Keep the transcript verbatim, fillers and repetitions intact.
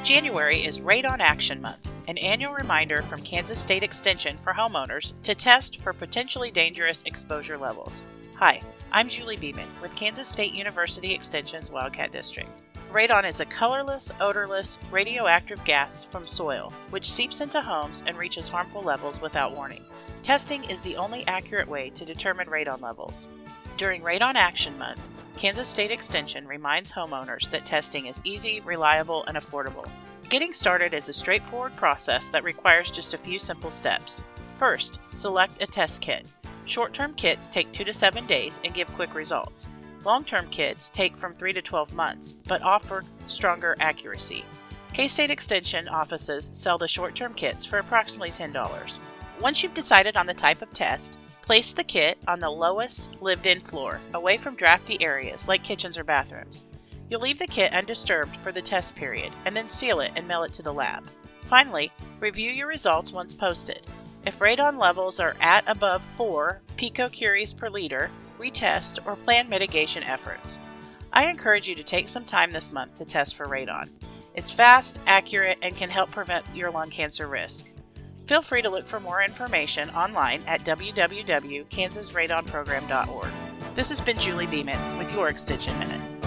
January is Radon Action Month, an annual reminder from Kansas State Extension for homeowners to test for potentially dangerous exposure levels. Hi, I'm Julie Beeman with Kansas State University Extension's Wildcat District. Radon is a colorless, odorless, radioactive gas from soil, which seeps into homes and reaches harmful levels without warning. Testing is the only accurate way to determine radon levels. During Radon Action Month, Kansas State Extension reminds homeowners that testing is easy, reliable, and affordable. Getting started is a straightforward process that requires just a few simple steps. First, select a test kit. Short-term kits take two to seven days and give quick results. Long-term kits take from three to twelve months, but offer stronger accuracy. K-State Extension offices sell the short-term kits for approximately ten dollars. Once you've decided on the type of test, place the kit on the lowest lived-in floor, away from drafty areas like kitchens or bathrooms. You'll leave the kit undisturbed for the test period, and then seal it and mail it to the lab. Finally, review your results once posted. If radon levels are at above four picocuries per liter, retest or plan mitigation efforts. I encourage you to take some time this month to test for radon. It's fast, accurate, and can help prevent your lung cancer risk. Feel free to look for more information online at w w w dot kansas radon program dot org. This has been Julie Beeman with your Extension Minute.